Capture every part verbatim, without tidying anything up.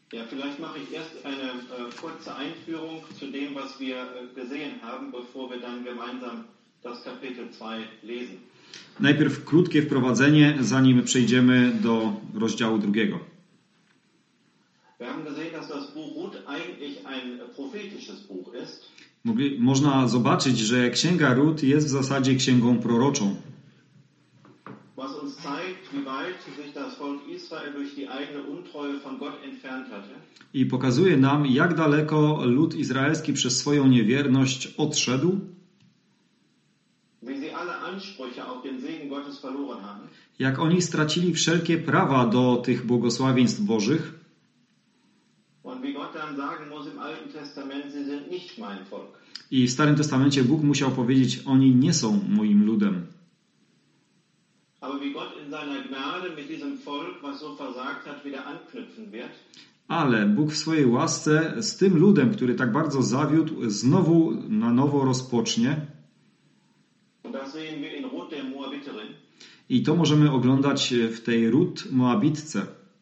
Ja, vielleicht mache ich erst eine äh, kurze Einführung zu dem, was wir äh, gesehen haben, bevor wir dann gemeinsam das Kapitel zwei lesen. Najpierw krótkie wprowadzenie, zanim przejdziemy do rozdziału drugiego. Wir haben gesehen, dass das Buch Ruth eigentlich ein prophetisches Buch ist. Mogli, można zobaczyć, że Księga Rut jest w zasadzie księgą proroczą. Was uns zeigt, wie weit sich das Volk Israel durch die eigene Untreue von Gott entfernt hatte. I pokazuje nam, jak daleko lud izraelski przez swoją niewierność odszedł. Wie sie alle Ansprüche auf den Segen Gottes verloren haben. Jak oni stracili wszelkie prawa do tych błogosławieństw Bożych. Und wie Gott dann sagen muss im Alten Testament, sie sind nicht mein Volk. I w Starym Testamencie Bóg musiał powiedzieć, oni nie są moim ludem. Aber wie Gott in seiner Gnade mit diesem Volk, was so versagt hat, wieder anknüpfen wird. Ale Bóg w swojej łasce z tym ludem, który tak bardzo zawiódł, znowu na nowo rozpocznie. Und das sehen wir in Ruth der Moabiterin. I to możemy oglądać w tej Rut Moabitce.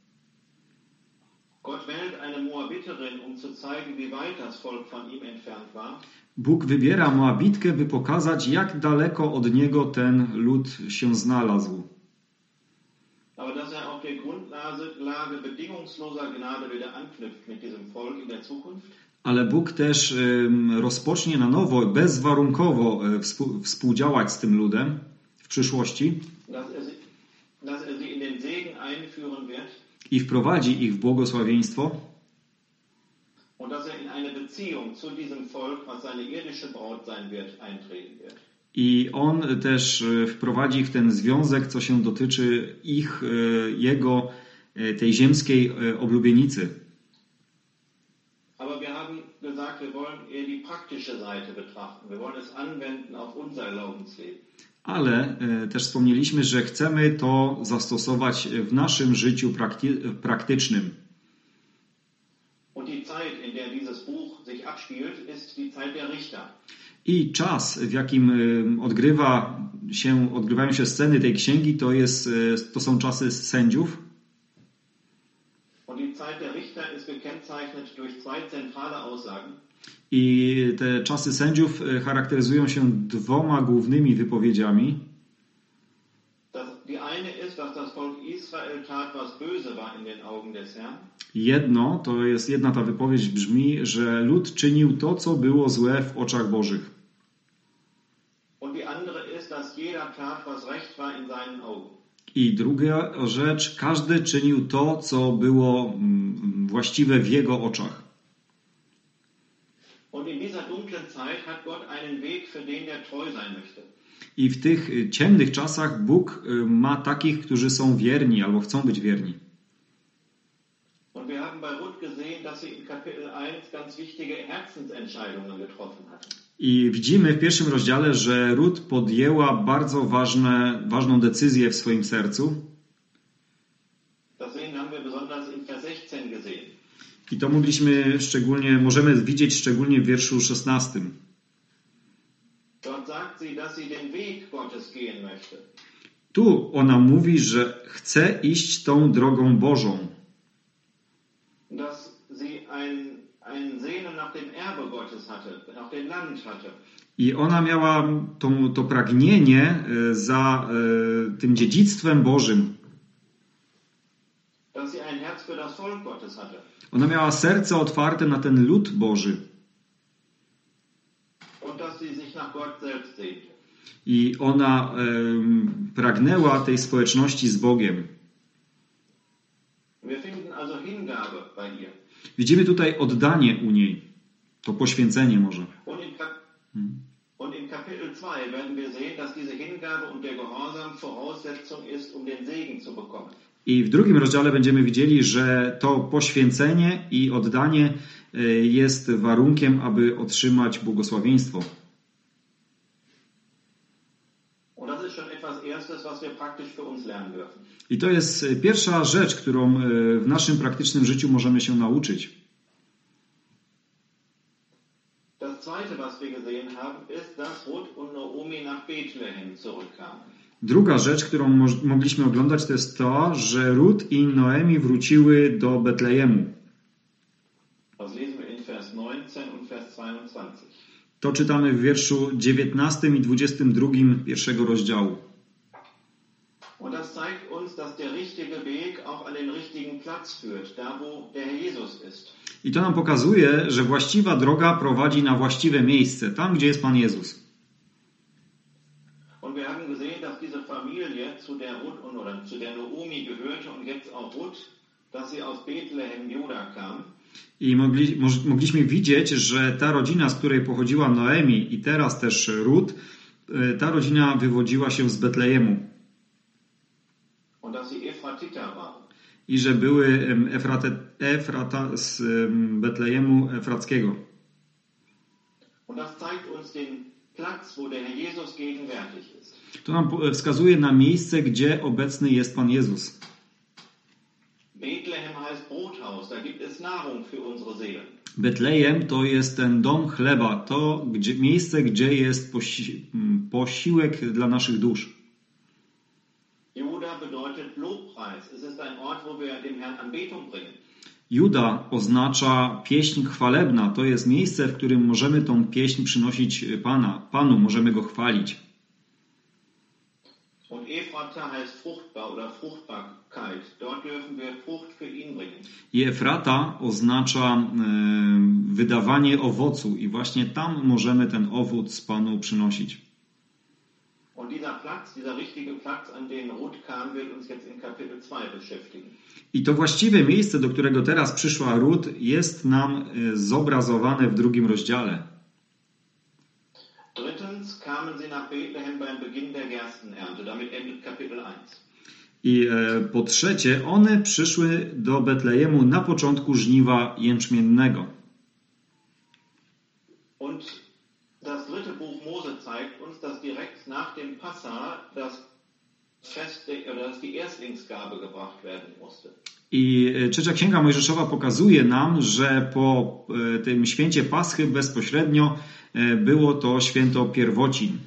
Gott wählt eine Moabiterin, um zu zeigen, wie weit das Volk von ihm entfernt war. Bóg wybiera Moabitkę, by pokazać, jak daleko od niego ten lud się znalazł. Aber dass er auf der Grundlage bedingungsloser Gnade wieder anknüpft mit diesem Volk in der Zukunft. Ale Bóg też um, rozpocznie na nowo, bezwarunkowo um, współ, współdziałać z tym ludem w przyszłości. Dass er sie, dass er sie in den Segen einführen wird. I wprowadzi ich w błogosławieństwo. Und dass er in eine Beziehung zu diesem Volk, was seine irdische Braut sein wird, eintreten wird. I on też wprowadzi w ten związek, co się dotyczy ich, jego, tej ziemskiej oblubienicy. Aber wir haben gesagt, wir wollen eher die praktische Seite betrachten. Wir wollen es anwenden auf unser Glaubensleben. Ale też wspomnieliśmy, że chcemy to zastosować w naszym życiu prakty- praktycznym. Und die Zeit, in der dieses Buch sich abspielt, ist die Zeit der Richter. I czas, w jakim odgrywa się, odgrywają się sceny tej księgi, to, jest, to są czasy sędziów. Und die Zeit der Richter ist gekennzeichnet durch zwei zentrale Aussagen. I te czasy sędziów charakteryzują się dwoma głównymi wypowiedziami. Die eine ist, dass das Volk Israel tat, was böse war in den Augen des Herrn. Jedno, to jest jedna ta wypowiedź brzmi, że lud czynił to, co było złe w oczach Bożych. Und die andere ist, dass jeder tat, was recht war in seinen Augen. I druga rzecz, każdy czynił to, co było właściwe w jego oczach. Und in dieser dunklen Zeit hat Gott einen Weg für den, der treu sein möchte. I w tych ciemnych czasach Bóg ma takich, którzy są wierni albo chcą być wierni. Und wir haben bei Ruth gesehen, dass sie in Kapitel eins ganz wichtige Herzensentscheidungen getroffen hat. I widzimy w pierwszym rozdziale, że Rut podjęła bardzo ważne, ważną decyzję w swoim sercu. Das sehen haben wir besonders in Vers sechzehn gesehen. I to mogliśmy szczególnie, możemy widzieć szczególnie w wierszu szesnastym. Dort sagt sie, dass sie den Weg Gottes gehen möchte. Tu ona mówi, że chce iść tą drogą Bożą. Dass sie ein, ein Sehnen nach dem Erbe Gottes hatte, nach dem Land hatte. I ona miała to, to pragnienie za e, tym dziedzictwem Bożym. Dass sie ein Herz für das Volk Gottes hatte. Ona miała serce otwarte na ten lud Boży. Und dass sie sich nach Gott selbst sehnte. I ona e, pragnęła tej społeczności z Bogiem. Wir finden also Hingabe bei ihr. Widzimy tutaj oddanie u niej. To poświęcenie może. Und in, Kap- hmm. und in Kapitel zwei werden wir sehen, dass diese Hingabe und der Gehorsam Voraussetzung ist, um den Segen zu bekommen. I w drugim rozdziale będziemy widzieli, że to poświęcenie i oddanie jest warunkiem, aby otrzymać błogosławieństwo. I to jest pierwsza rzecz, którą w naszym praktycznym życiu możemy się nauczyć. Das zweite, was wir gesehen haben, ist, dass Ruth und Naomi nach Bethlehem zurückkamen. Druga rzecz, którą mo- mogliśmy oglądać, to jest to, że Rut i Noemi wróciły do Betlejemu. To czytamy w wierszu dziewiętnastym i dwudziestym drugim pierwszego rozdziału. Und das zeigt uns, dass der richtige Weg auch an den richtigen Platz führt, da wo der Herr Jesus ist. I to nam pokazuje, że właściwa droga prowadzi na właściwe miejsce, tam gdzie jest Pan Jezus. Und wir haben gesehen, dass diese Familie zu der Ruth oder zu der Naomi gehörte und jetzt auch Ruth, dass sie aus Bethlehem, Juda kam. I mogli, mogliśmy widzieć, że ta rodzina, z której pochodziła Noemi i teraz też Rut, ta rodzina wywodziła się z Betlejemu. Und dass sie Ephratiter waren. I że były Efrate, Efrata z Betlejemu Efrackiego. Und das zeigt uns den Platz, wo der Herr Jesus gegenwärtig ist. To nam wskazuje na miejsce, gdzie obecny jest Pan Jezus. Bethlehem heißt Brothaus, da gibt es Nahrung für unsere Seelen. Betlejem to jest ten dom chleba, to gdzie, miejsce, gdzie jest posi, posiłek dla naszych dusz. Juda bedeutet Lobpreis. Es ist ein Ort, wo wir dem Herrn Anbetung bringen. Juda oznacza pieśń chwalebna. To jest miejsce, w którym możemy tą pieśń przynosić Pana, Panu, możemy Go chwalić. Und Ephrata heißt fruchtbar oder Fruchtbarkeit. Dort dürfen wir Frucht für ihn bringen. I Efrata oznacza e, wydawanie owocu i właśnie tam możemy ten owoc Panu przynosić. Und dieser Platz, dieser richtige Platz, an den Ruth kam, wird uns jetzt in Kapitel zwei beschäftigen. I to właściwe miejsce, do którego teraz przyszła Rut, jest nam zobrazowane w drugim rozdziale. Drittens kamen sie nach Bethlehem beim Beginn der Gerstenernte. Damit endet Kapitel eins. I e, po trzecie, one przyszły do Betlejemu na początku żniwa jęczmiennego. Und das dritte Buch Mose zeigt uns, dass direkt nach dem Passa das Fest, oder dass die Erstlingsgabe gebracht werden musste. I trzecia księga Mojżeszowa pokazuje nam, że po e, tym święcie Paschy bezpośrednio e, było to święto pierwocin.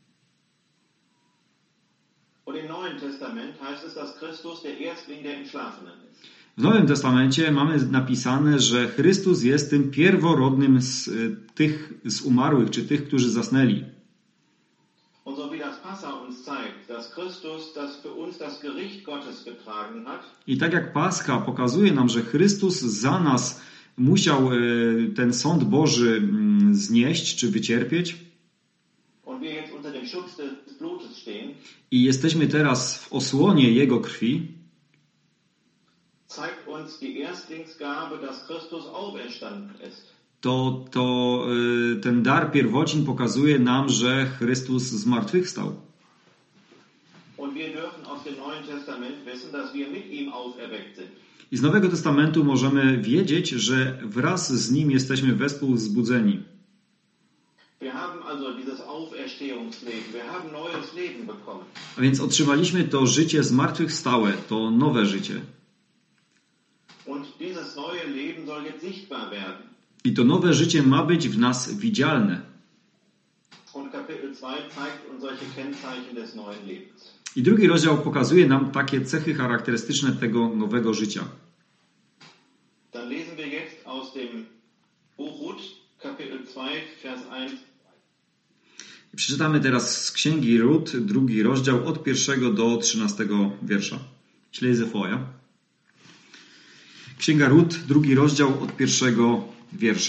Und im Neuen Testament heißt es, dass Christus der Erstling der Entschlafenen ist. W Nowym Testamencie mamy napisane, że Chrystus jest tym pierworodnym z tych z umarłych, czy tych, którzy zasnęli. Und so wie das Passa uns zeigt, dass Christus das für uns das Gericht Gottes getragen hat. I tak jak Pascha pokazuje nam, że Chrystus za nas musiał ten sąd Boży znieść, czy wycierpieć. Und wir jetzt unter dem Schutz des Blutes stehen. I jesteśmy teraz w osłonie Jego krwi. Zeigt uns die Erstlingsgabe, dass Christus auferstanden ist. To, to ten dar pierwocin pokazuje nam, że Chrystus zmartwychwstał. Und wir dürfen aus dem Neuen Testament wissen, dass wir mit ihm auferweckt sind. I z Nowego Testamentu możemy wiedzieć, że wraz z Nim jesteśmy wespół wzbudzeni. Wir haben also dieses Auferstehungsleben, wir haben neues Leben bekommen. A więc otrzymaliśmy to życie zmartwychwstałe, to nowe życie. Und dieses neue Leben soll jetzt sichtbar werden. I to nowe życie ma być w nas widzialne. Und Kapitel zwei zeigt uns solche Kennzeichen des neuen Lebens. I drugi rozdział pokazuje nam takie cechy charakterystyczne tego nowego życia. Dann lesen wir jetzt aus dem Buch Ruth, Kapitel zwei, Vers eins. Przeczytamy teraz z Księgi Rut, drugi rozdział od pierwszego do trzynastego wiersza. Ich lese vor, ja? Księga Rut, drugi rozdział od pierwszego wiersza.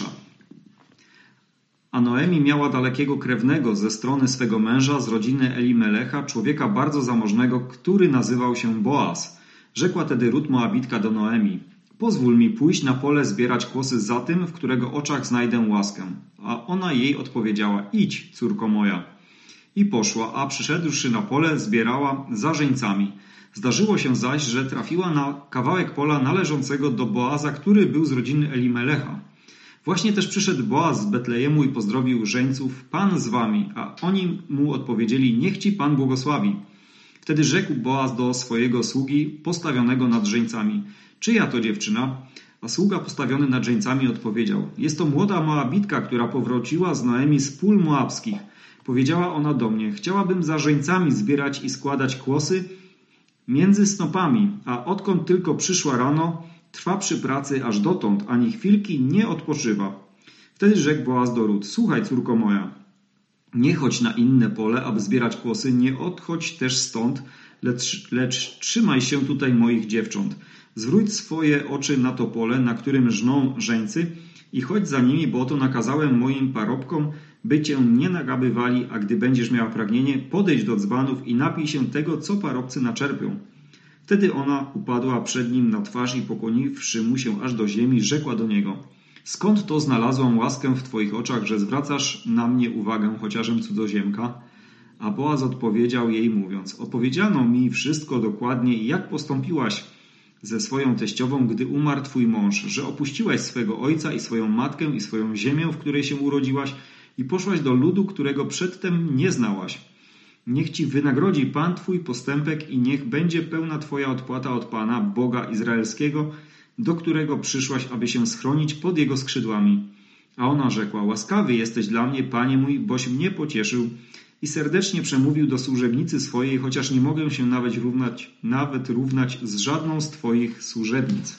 A Noemi miała dalekiego krewnego ze strony swego męża z rodziny Elimelecha, człowieka bardzo zamożnego, który nazywał się Boaz. Rzekła tedy Rut Moabitka do Noemi: pozwól mi pójść na pole zbierać kłosy za tym, w którego oczach znajdę łaskę. A ona jej odpowiedziała: idź, córko moja. I poszła, a przyszedłszy na pole, zbierała za żeńcami. Zdarzyło się zaś, że trafiła na kawałek pola należącego do Boaza, który był z rodziny Elimelecha. Właśnie też przyszedł Boaz z Betlejemu i pozdrowił żeńców: Pan z wami, a oni mu odpowiedzieli: niech ci Pan błogosławi. Wtedy rzekł Boaz do swojego sługi postawionego nad żeńcami: czyja to dziewczyna? A sługa postawiony nad żeńcami odpowiedział: jest to młoda Moabitka, która powróciła z Noemi z pól moabskich. Powiedziała ona do mnie: chciałabym za żeńcami zbierać i składać kłosy między snopami, a odkąd tylko przyszła rano, trwa przy pracy aż dotąd, ani chwilki nie odpoczywa. Wtedy rzekł Boaz do Rut: słuchaj, córko moja, nie chodź na inne pole, aby zbierać kłosy, nie odchodź też stąd, lecz, lecz trzymaj się tutaj moich dziewcząt. Zwróć swoje oczy na to pole, na którym żną żeńcy, i chodź za nimi, bo oto nakazałem moim parobkom, by cię nie nagabywali, a gdy będziesz miała pragnienie, podejdź do dzbanów i napij się tego, co parobcy naczerpią. Wtedy ona upadła przed nim na twarz i pokłoniwszy mu się aż do ziemi, rzekła do niego: skąd to znalazłam łaskę w twoich oczach, że zwracasz na mnie uwagę, chociażem cudzoziemka? A Boaz odpowiedział jej mówiąc: opowiedziano mi wszystko dokładnie, jak postąpiłaś ze swoją teściową, gdy umarł twój mąż, że opuściłaś swego ojca i swoją matkę i swoją ziemię, w której się urodziłaś, i poszłaś do ludu, którego przedtem nie znałaś. Niech ci wynagrodzi Pan twój postępek i niech będzie pełna twoja odpłata od Pana, Boga Izraelskiego, do którego przyszłaś, aby się schronić pod jego skrzydłami. A ona rzekła: łaskawy jesteś dla mnie, Panie mój, boś mnie pocieszył, i serdecznie przemówił do służebnicy swojej, chociaż nie mogę się nawet równać, nawet równać z żadną z twoich służebnic.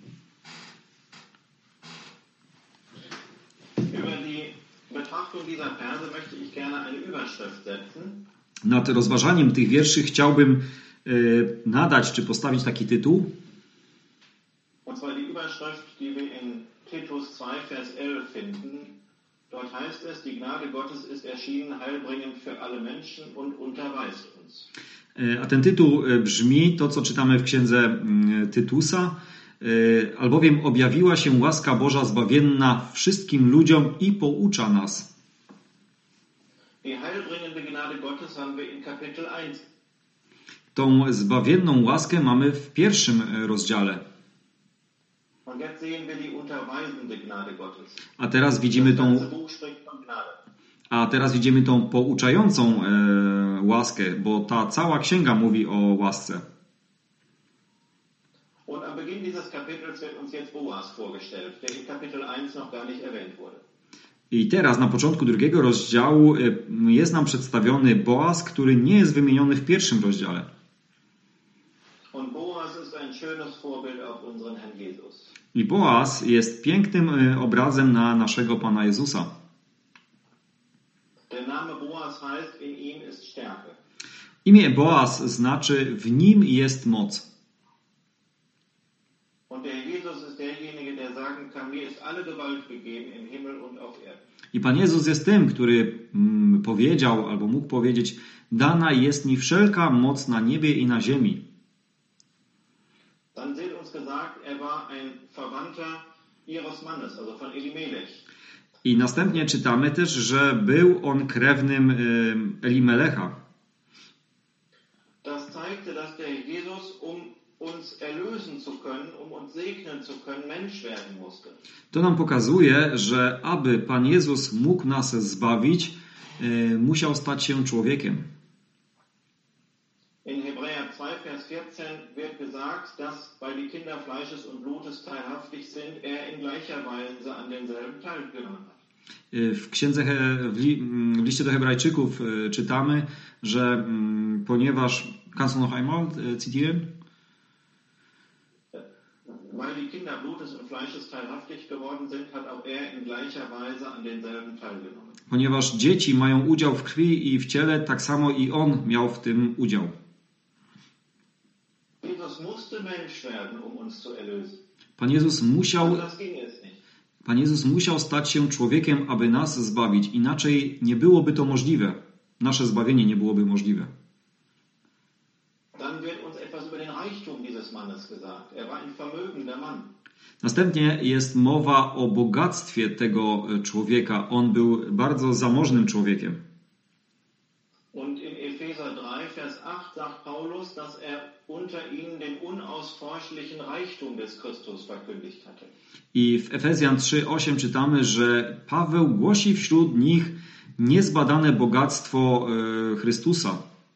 Nad rozważaniem tych wierszy chciałbym y, nadać czy postawić taki tytuł. Und zwar die Überschrift, die wir in Titus zwei, Vers elf finden. Dort heißt es: die Gnade Gottes ist erschienen, heilbringend für alle Menschen und unterweist uns. A ten tytuł brzmi, to co czytamy w księdze Tytusa: albowiem objawiła się łaska Boża zbawienna wszystkim ludziom i poucza nas. Die heilbringende Gnade Gottes haben wir in Kapitel eins. Tą zbawienną łaskę mamy w pierwszym rozdziale. A teraz widzimy tą A teraz widzimy tą pouczającą e, łaskę, bo ta cała księga mówi o łasce. Und am Beginn dieses Kapitels wird uns jetzt Boaz vorgestellt, der in Kapitel eins noch gar nicht erwähnt wurde. I teraz na początku drugiego rozdziału jest nam przedstawiony Boaz, który nie jest wymieniony w pierwszym rozdziale. Und Boaz ist ein schönes Vorbild auf unseren Herrn Jesus. I Boaz jest pięknym obrazem na naszego Pana Jezusa. Der Name Boaz heißt, in ihm ist Stärke. Imię Boaz znaczy: w nim jest moc. Und der Jesus ist derjenige, der sagen kann: mir ist alle Gewalt gegeben im Himmel und auf Erden. I Pan Jezus jest tym, który mm, powiedział albo mógł powiedzieć: dana jest mi wszelka moc na niebie i na ziemi. Dann wird uns gesagt, er war ein Verwandter ihres Mannes, also von Elimelech. I następnie czytamy też, że był on krewnym y, Elimelecha. Das zeigte, dass der Jesus, um uns erlösen zu können, um uns segnen zu können, Mensch werden musste. To nam pokazuje, że aby Pan Jezus mógł nas zbawić, y, musiał stać się człowiekiem. In Hebräer zwei, Vers vierzehn wird gesagt, dass, weil die Kinder Fleisches und Blutes teilhaftig sind, er in gleicher Weise an denselben teilgenommen hat. W księdze, w, li, w liście do Hebrajczyków czytamy, że ponieważ... Kannst du noch einmal zitieren? Weil die Kinder Blutes und Fleisches teilhaftig geworden sind, hat auch er in gleicher Weise an denselben teilgenommen. Ponieważ dzieci mają udział w krwi i w ciele, tak samo i on miał w tym udział. Jesus musste Mensch werden, um uns zu erlösen. Pan Jezus musiał, Das ging es nicht. Pan Jezus musiał stać się człowiekiem, aby nas zbawić. Inaczej nie byłoby to możliwe. Nasze zbawienie nie byłoby możliwe. Dann wird uns etwas über den Reichtum dieses Mannes gesagt. Er war ein vermögender Mann. Następnie jest mowa o bogactwie tego człowieka. On był bardzo zamożnym człowiekiem. Und in Epheser drei, Vers acht sagt Paulus, dass er unter ihnen den unausforschlichen Reichtum des Christus verkündigt hatte. I w Efezjan trzy osiem czytamy, że Paweł głosi wśród nich niezbadane bogactwo e, Chrystusa.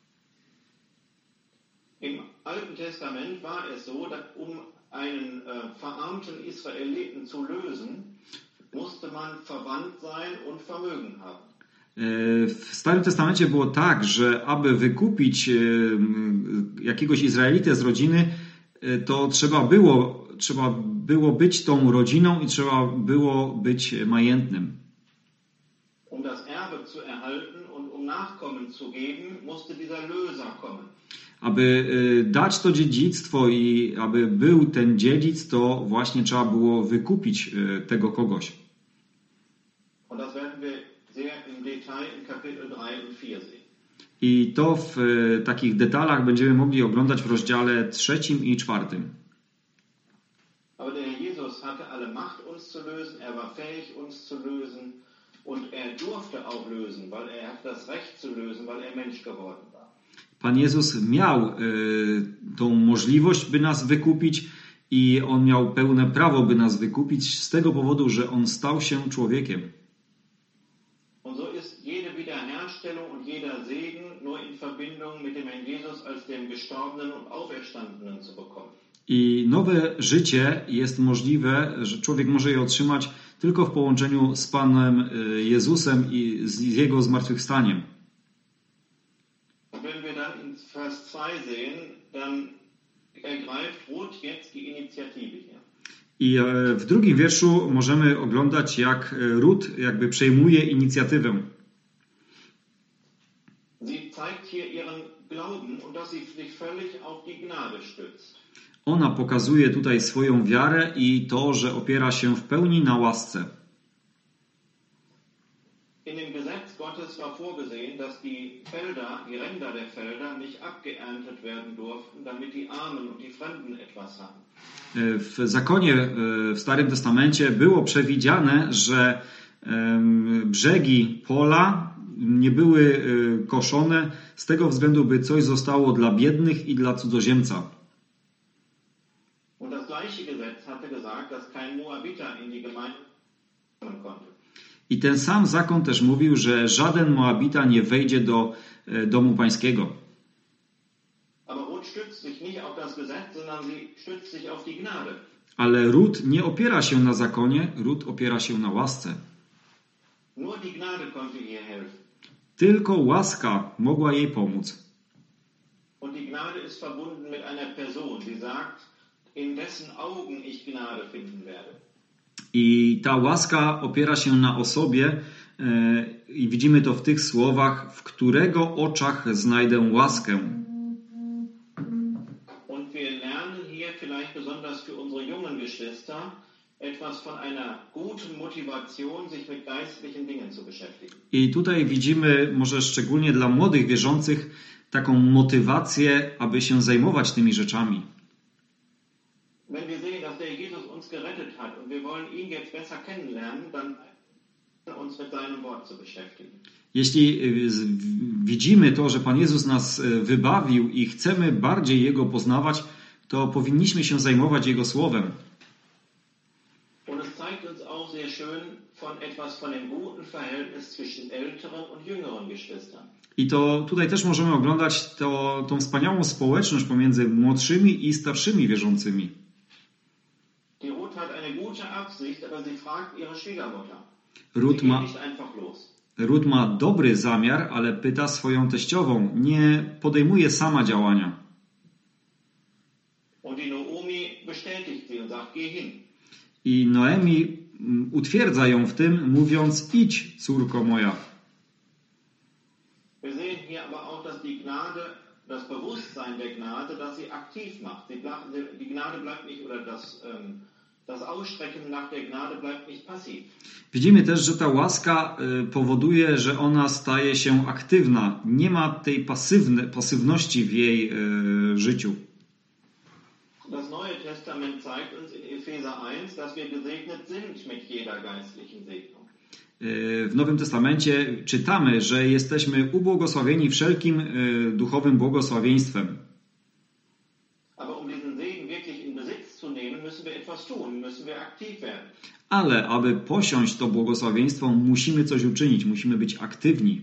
Im Alten Testament war es so, dass um einen äh, verarmten Israeliten zu lösen, musste man verwandt sein und Vermögen haben. W Starym Testamencie było tak, że aby wykupić jakiegoś Izraelitę z rodziny, to trzeba było trzeba było być tą rodziną i trzeba było być majętnym. Um das Erbe zu erhalten und um Nachkommen zu geben, musste dieser Löser kommen. Aby dać to dziedzictwo i aby był ten dziedzic, to właśnie trzeba było wykupić tego kogoś. Und das werden wir sehr im Detail in Kapitel drei und vier sehen. I to w takich detalach będziemy mogli oglądać w rozdziale trzecim i czwartym. Aber der Herr Jesus hatte alle Macht, uns zu lösen. Er war fähig, uns zu lösen. Und er durfte auch lösen, weil er hat das Recht zu lösen, weil er Mensch geworden war. Pan Jezus miał y, tą możliwość, by nas wykupić i On miał pełne prawo, by nas wykupić z tego powodu, że On stał się człowiekiem. Und so ist jede Wiederherstellung und jeder Segen nur in Verbindung mit dem Herrn Jesus als dem Gestorbenen und Auferstandenen zu bekommen. I nowe życie jest możliwe, że człowiek może je otrzymać tylko w połączeniu z Panem Jezusem i z Jego zmartwychwstaniem. Wenn wir dann in Vers zwei sehen, dann ergreift Ruth jetzt die Initiative hier. I w drugim wierszu możemy oglądać, jak Rut jakby przejmuje inicjatywę. Sie zeigt hier ihren Glauben und dass sie sich völlig auf die Gnade stützt. Ona pokazuje tutaj swoją wiarę i to, że opiera się w pełni na łasce. In dem Gesetz Gottes war vorgesehen, dass die Felder, die Ränder der Felder nicht abgeerntet werden durften, damit die Armen und die Fremden etwas haben. W zakonie w Starym Testamencie było przewidziane, że brzegi pola nie były koszone z tego względu, by coś zostało dla biednych i dla cudzoziemca. Und das gleiche Gesetz hatte gesagt, dass kein Moabiter in die Gemeinde kommen konnte. I ten sam zakon też mówił, że żaden Moabita nie wejdzie do domu pańskiego. Aber Ruth stützt sich nicht auf das Gesetz, sondern sie stützt sich auf die Gnade. Ale Rut nie opiera się na zakonie, Rut opiera się na łasce. Nur die Gnade konnte ihr helfen. Tylko łaska mogła jej pomóc. Und die Gnade ist verbunden mit einer Person. Sie sagt, in dessen Augen ich Gnade finden werde. I ta łaska opiera się na osobie e, i widzimy to w tych słowach, w którego oczach znajdę łaskę. Und wir lernen hier vielleicht besonders für unsere jungen Geschwister etwas von einer guten Motivation, sich mit geistlichen Dingen zu beschäftigen. I tutaj widzimy może szczególnie dla młodych wierzących taką motywację, aby się zajmować tymi rzeczami. Wenn wir sehen, dass der Jesus uns gerettet hat und wir wollen ihn jetzt besser kennenlernen, dann uns mit seinem Wort zu beschäftigen. Jeśli widzimy to, że Pan Jezus nas wybawił i chcemy bardziej Jego poznawać, to powinniśmy się zajmować Jego Słowem. Und es zeigt uns auch sehr schön von etwas von dem guten Verhältnis zwischen älteren und jüngeren Geschwistern. I to tutaj też możemy oglądać to, tą wspaniałą społeczność pomiędzy młodszymi i starszymi wierzącymi. Die Ruth hat eine gute Absicht, aber sie fragt ihre Schwiegermutter. Ruth ma, Ruth ma dobry zamiar, ale pyta swoją teściową. Nie podejmuje sama działania. Und die Naomi bestätigt sie und sagt, geh hin. I Noemi utwierdza ją w tym, mówiąc, idź, córko moja. Wir sehen hier aber auch, dass die Gnade, das Bewusstsein der Gnade, dass sie aktiv macht. Die Gnade bleibt nicht, oder das, das Ausstrecken nach der Gnade bleibt nicht passiv. Widzimy też, że ta łaska powoduje, że ona staje się aktywna. Nie ma tej pasywne, pasywności w jej e, życiu. Das Neue Testament zeigt uns in Epheser eins, dass wir gesegnet sind mit jeder geistlichen Segnung. W Nowym Testamencie czytamy, że jesteśmy ubłogosławieni wszelkim duchowym błogosławieństwem. Ale aby posiąść to błogosławieństwo, musimy coś uczynić, musimy być aktywni.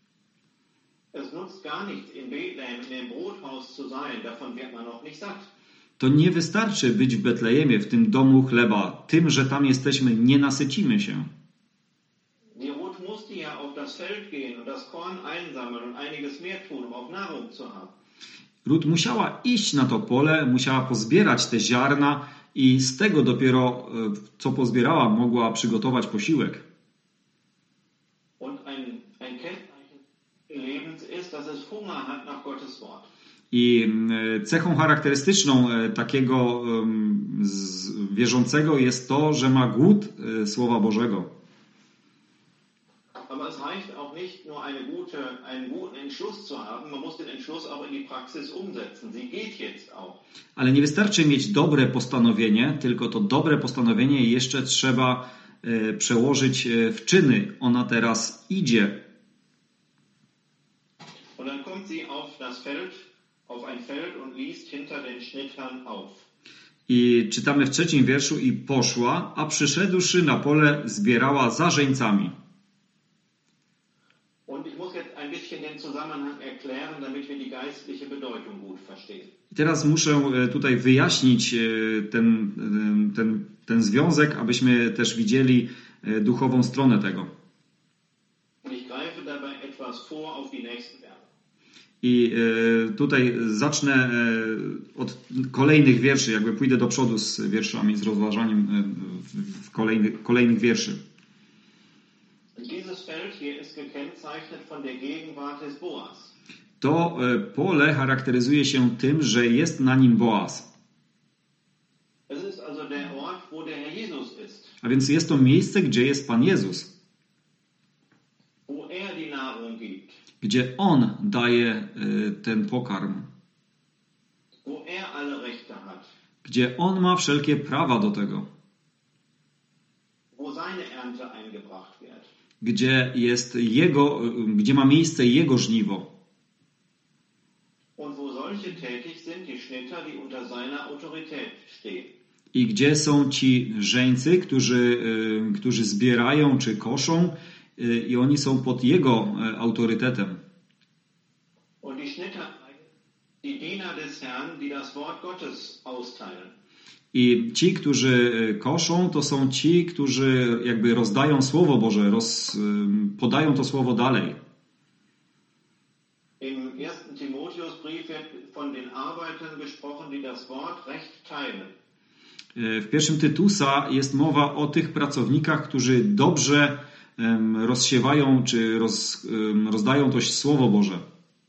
To nie wystarczy być w Betlejemie, w tym domu chleba. Tym, że tam jesteśmy, nie nasycimy się. Die Ruth musste ja auf das Feld gehen und das Korn einsammeln und einiges mehr tun, um auch Nahrung zu haben. Ruth musiała iść na to pole, musiała pozbierać te ziarna i z tego dopiero, co pozbierała, mogła przygotować posiłek. Und ein, ein Kennzeichen Lebens ist, dass es Hunger hat nach Gottes Wort. I cechą charakterystyczną takiego wierzącego jest to, że ma głód Słowa Bożego. Aber es reicht auch nicht nur eine gute, einen guten Entschluss zu haben, man muss den Entschluss auch in die Praxis umsetzen. Sie geht jetzt auch. Ale nie wystarczy mieć dobre postanowienie, tylko to dobre postanowienie jeszcze trzeba e, przełożyć w czyny. Ona teraz idzie. Und dann kommt sie auf das Feld, auf ein Feld und liest hinter den Schnittern auf. I czytamy w trzecim wierszu: i poszła, a przyszedłszy na pole zbierała za żeńcami. Und ich muss jetzt ein bisschen den Zusammenhang erklären, damit wir die geistliche Bedeutung gut verstehen. I teraz muszę tutaj wyjaśnić ten, ten, ten związek, abyśmy też widzieli duchową stronę tego. Und ich greife dabei etwas vor auf die nächsten Verse. I tutaj zacznę od kolejnych wierszy, jakby pójdę do przodu z wierszami, z rozważaniem w kolejnych, kolejnych wierszy. Dieses Feld hier ist gekennzeichnet von der Gegenwart des Boas. To pole charakteryzuje się tym, że jest na nim Boaz. Es ist also der Ort, wo der Herr Jesus ist. A więc jest to miejsce, gdzie jest Pan Jezus. Wo er die Nahrung gibt. Gdzie On daje ten pokarm. Wo er alle Rechte hat. Gdzie On ma wszelkie prawa do tego. Wo seine Ernte eingebracht wird. Gdzie jest jego, gdzie ma miejsce Jego żniwo. Und wo solche tätig sind, die Schnitter, die unter seiner Autorität stehen. I gdzie są ci żeńcy, którzy, którzy zbierają czy koszą i oni są pod Jego autorytetem. Und die Schnitter, die Diener des Herrn, die das Wort Gottes austeilen. I ci, którzy koszą, to są ci, którzy jakby rozdają Słowo Boże, roz, podają to Słowo dalej. Im ersten Timotheusbrief wird von den Arbeitern gesprochen, die das Wort recht teilen. W pierwszym Tytusa jest mowa o tych pracownikach, którzy dobrze rozsiewają czy roz, rozdają to Słowo Boże.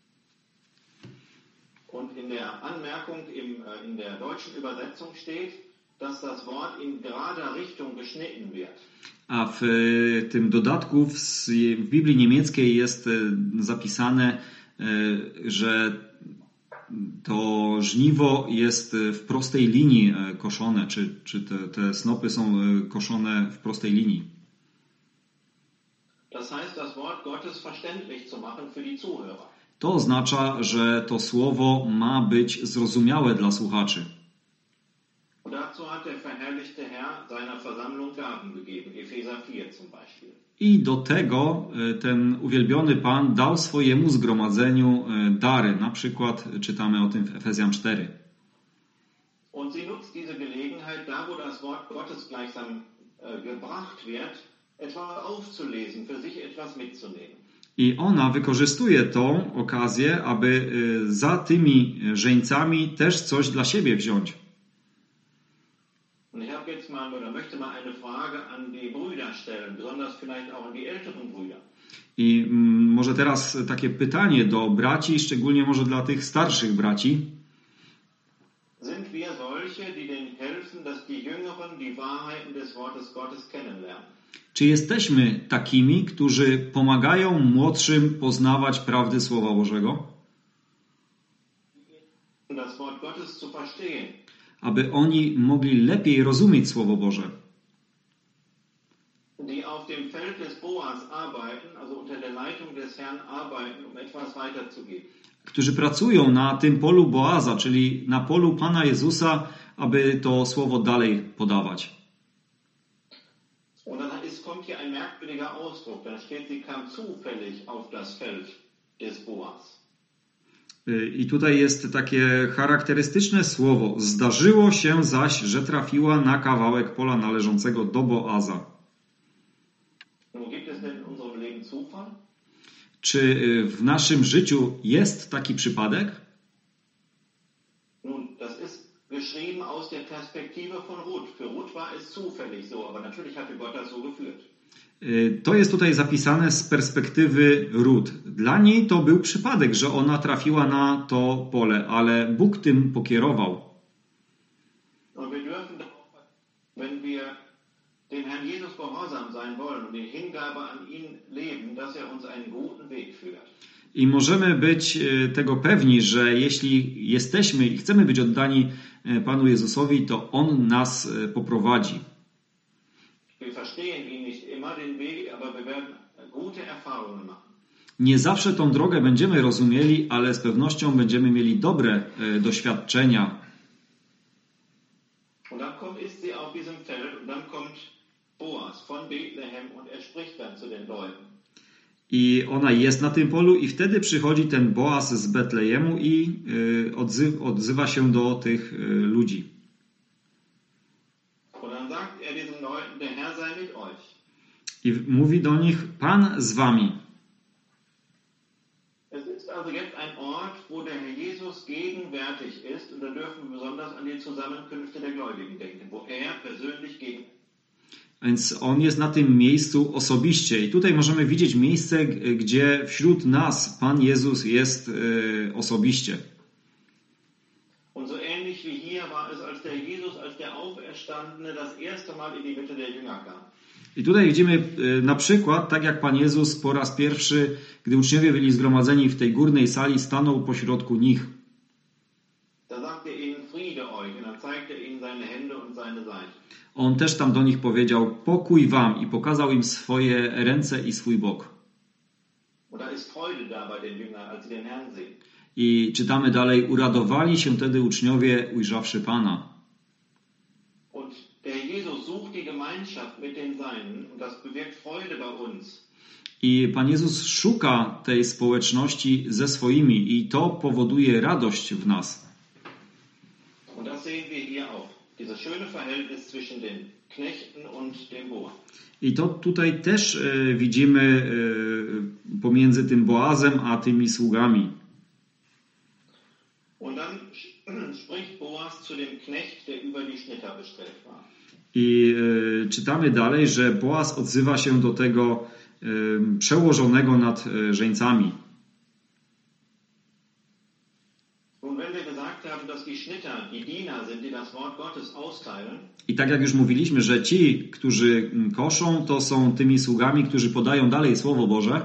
Und in der Anmerkung im, in der deutschen Übersetzung steht, dass das Wort in gerader Richtung geschnitten wird. A w tym dodatku w, w Biblii niemieckiej jest zapisane, że to żniwo jest w prostej linii koszone, czy, czy te, te snopy są koszone w prostej linii. Das heißt, das Wort Gottes verständlich zu machen für die Zuhörer. To oznacza, że to słowo ma być zrozumiałe dla słuchaczy. Und dazu hat der verherrlichte Herr seiner Versammlung Gaben gegeben, Epheser vier zum Beispiel. I do tego ten uwielbiony Pan dał swojemu zgromadzeniu dary. Na przykład czytamy o tym w Efezjan cztery. Und sie nutzt diese Gelegenheit, da wo das Wort Gottes gleichsam äh, gebracht wird, etwas aufzulesen, für sich etwas mitzunehmen. I ona wykorzystuje tą okazję, aby za tymi żeńcami też coś dla siebie wziąć. Und ich habe jetzt mal oder möchte mal eine Frage an die Brüder stellen, besonders vielleicht auch an die älteren Brüder. I może teraz takie pytanie do braci, szczególnie może dla tych starszych braci. Sind wir solche, die denen helfen, dass die Jüngeren die Wahrheiten des Wortes Gottes kennenlernen? Czy jesteśmy takimi, którzy pomagają młodszym poznawać prawdy Słowa Bożego? Das Wort Gottes zu verstehen. Aby oni mogli lepiej rozumieć Słowo Boże. Die auf dem Feld des Boas arbeiten, also unter der Leitung des Herrn arbeiten, um etwas weiterzugeben. Którzy pracują na tym polu Boaza, czyli na polu Pana Jezusa, aby to słowo dalej podawać. Und dann ist, kommt hier ein merkwürdiger Ausdruck. Da steht, sie kam zufällig auf das Feld des Boas. I tutaj jest takie charakterystyczne słowo. Zdarzyło się zaś, że trafiła na kawałek pola należącego do Boaza. Nun, gibt es denn in unserem Leben Zufall? Czy w naszym życiu jest taki przypadek? Nun, das ist beschrieben aus der Perspektive von Ruth. Für Ruth war es zufällig so, aber natürlich hatte Gott das so geführt. To jest tutaj zapisane z perspektywy Rut. Dla niej to był przypadek, że ona trafiła na to pole, ale Bóg tym pokierował. Und wir dürfen, wenn wir dem Herrn Jesus gehorsam sein wollen und in Hingabe an ihn leben, dass er uns einen guten Weg führt. I możemy być tego pewni, że jeśli jesteśmy i chcemy być oddani Panu Jezusowi, to On nas poprowadzi. Nie zawsze tą drogę będziemy rozumieli, ale z pewnością będziemy mieli dobre doświadczenia. Und dann kommt ist sie auf diesem Feld und dann kommt Boas von Bethlehem und er spricht dann zu den Leuten. I ona jest na tym polu i wtedy przychodzi ten Boaz z Betlejemu i y, odzywa, odzywa się do tych y, ludzi. I mówi do nich, Pan z wami. Es ist also jetzt ein Ort, wo der Herr Jesus gegenwärtig ist und da dürfen wir besonders an die Zusammenkünfte der Gläubigen denken, wo er persönlich gegenwärtig. Więc On jest na tym miejscu osobiście. I tutaj możemy widzieć miejsce, gdzie wśród nas Pan Jezus jest y, osobiście. Und so ähnlich wie hier war es, als der Jesus, als der Auferstandene das erste Mal in die Mitte der Jünger kam. I tutaj widzimy y, na przykład, tak jak Pan Jezus po raz pierwszy, gdy uczniowie byli zgromadzeni w tej górnej sali, stanął pośrodku nich. Da sagte er ihnen, Friede euch, und dann zeigte er ihnen seine Hände und seine Seite. On też tam do nich powiedział, pokój wam, i pokazał im swoje ręce i swój bok. I czytamy dalej, uradowali się wtedy uczniowie, ujrzawszy Pana. I Pan Jezus szuka tej społeczności ze swoimi i to powoduje radość w nas. Und das sehen wir hier auch. Dieses schöne Verhältnis zwischen den Knechten und dem Boas. I to tutaj też e, widzimy e, pomiędzy tym Boazem a tymi sługami. Und dann spricht Boas zu dem Knecht, der über die Schnitter bestellt war. I e, czytamy dalej, że Boaz odzywa się do tego e, przełożonego nad e, żeńcami. I tak jak już mówiliśmy, że ci, którzy koszą, to są tymi sługami, którzy podają dalej Słowo Boże,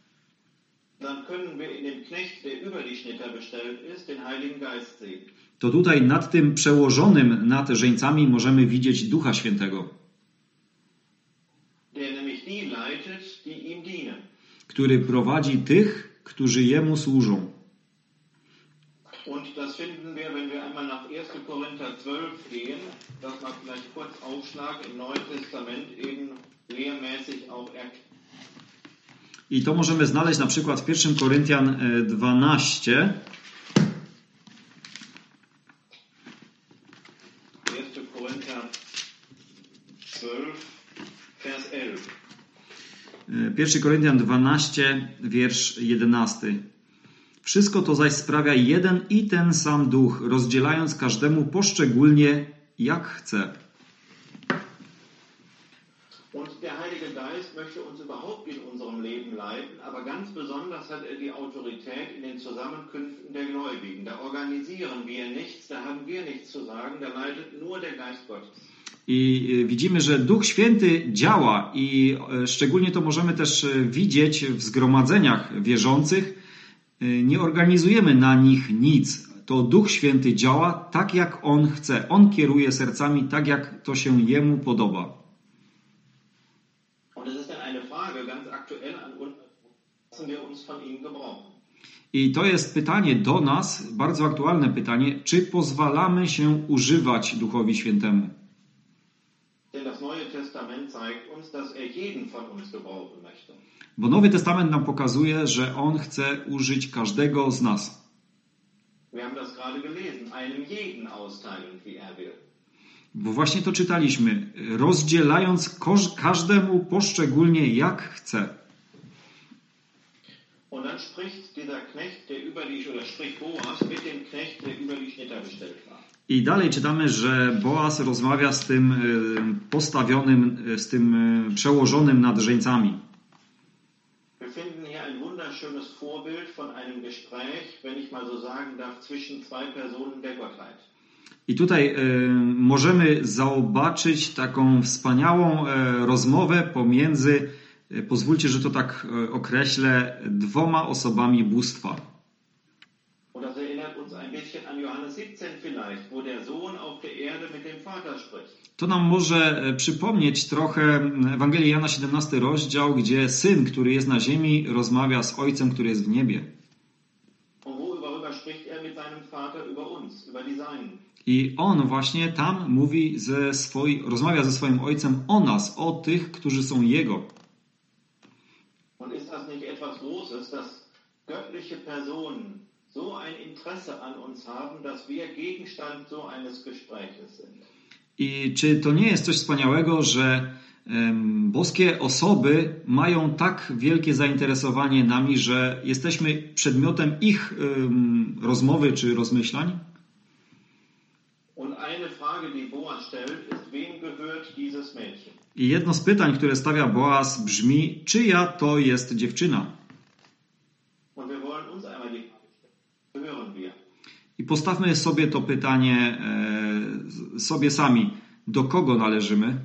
to tutaj nad tym przełożonym nad żeńcami możemy widzieć Ducha Świętego, który prowadzi tych, którzy Jemu służą. Und das finden wir, wenn wir einmal nach erster Korinther zwölf gehen, das mal vielleicht kurz aufschlagen, im Neuen Testament eben lehrmäßig auch erklärt. I to możemy znaleźć na przykład w pierwszym Koryntian dwanaście. erster Korinther zwölf, Vers elf. pierwszy Koryntian dwanaście, wiersz jedenasty. Wszystko to zaś sprawia jeden i ten sam Duch, rozdzielając każdemu poszczególnie, jak chce. Und der Heilige Geist möchte uns überhaupt in unserem Leben leiten, aber ganz besonders hat er die Autorität in den Zusammenkünften der Gläubigen. Da organisieren wir nichts, da haben wir nichts zu sagen, da leitet nur der Geist Gottes. I widzimy, że Duch Święty działa i szczególnie to możemy też widzieć w zgromadzeniach wierzących. Nie organizujemy na nich nic. To Duch Święty działa tak, jak On chce. On kieruje sercami tak, jak to się Jemu podoba. I to jest pytanie do nas, bardzo aktualne pytanie, czy pozwalamy się używać Duchowi Świętemu? Bo Nowy Testament nam pokazuje, że On chce użyć każdego z nas. Bo właśnie to czytaliśmy, rozdzielając każdemu poszczególnie jak chce. Und dann spricht dieser Knecht, der über die, oder spricht Boas mit dem Knecht, der über die Schnitter bestellt war. I dalej czytamy, że Boaz rozmawia z tym postawionym, z tym przełożonym nad żeńcami. Wir finden hier ein wunderschönes Vorbild von einem Gespräch, wenn ich mal so sagen darf, zwischen zwei Personen der Gottheit. I tutaj y, możemy zobaczyć taką wspaniałą y, rozmowę pomiędzy, y, pozwólcie, że to tak y, określę, dwoma osobami bóstwa. Und das erinnert uns ein bisschen an Johannes siebzehn vielleicht, wo der Sohn auf der Erde mit dem Vater spricht. To nam może przypomnieć trochę Ewangelię Jana siedemnasty rozdział, gdzie syn, który jest na ziemi, rozmawia z ojcem, który jest w niebie. Und worüber spricht er mit seinem Vater über uns, über die Seinen? I on właśnie tam mówi ze swoi, rozmawia ze swoim ojcem o nas, o tych, którzy są jego. Und ist das nicht etwas Großes, dass göttliche Personen so ein Interesse an uns haben, dass wir Gegenstand so eines Gespräches sind? I czy to nie jest coś wspaniałego, że um, boskie osoby mają tak wielkie zainteresowanie nami, że jesteśmy przedmiotem ich um, rozmowy czy rozmyślań? Und eine Frage, die Boaz stellt, ist, wem gehört dieses Mädchen? I jedno z pytań, które stawia Boaz, brzmi, czyja to jest dziewczyna? Und wir wollen uns einmal die Frage stellen, gehören wir? I postawmy sobie to pytanie e, sobie sami. Do kogo należymy?